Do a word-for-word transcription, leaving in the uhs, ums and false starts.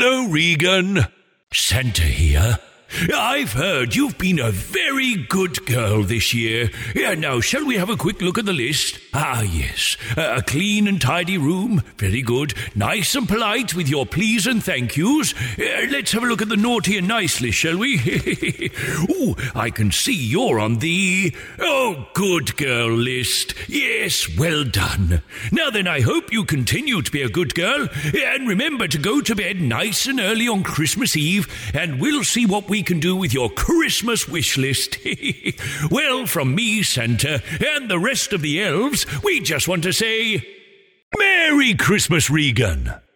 Hello, Regan. Santa here. I've heard you've been a very good girl this year. Yeah, now, shall we have a quick look at the list? Ah, yes. Uh, a clean and tidy room. Very good. Nice and polite with your please and thank yous. Uh, let's have a look at the naughty and nice list, shall we? Ooh, I can see you're on the... Oh, good girl list. Yes, well done. Now then, I hope you continue to be a good girl. And remember to go to bed nice and early on Christmas Eve, and we'll see what we can do with your Christmas wish list. Well, from me, Santa, and the rest of the elves, we just want to say, Merry Christmas, Regan.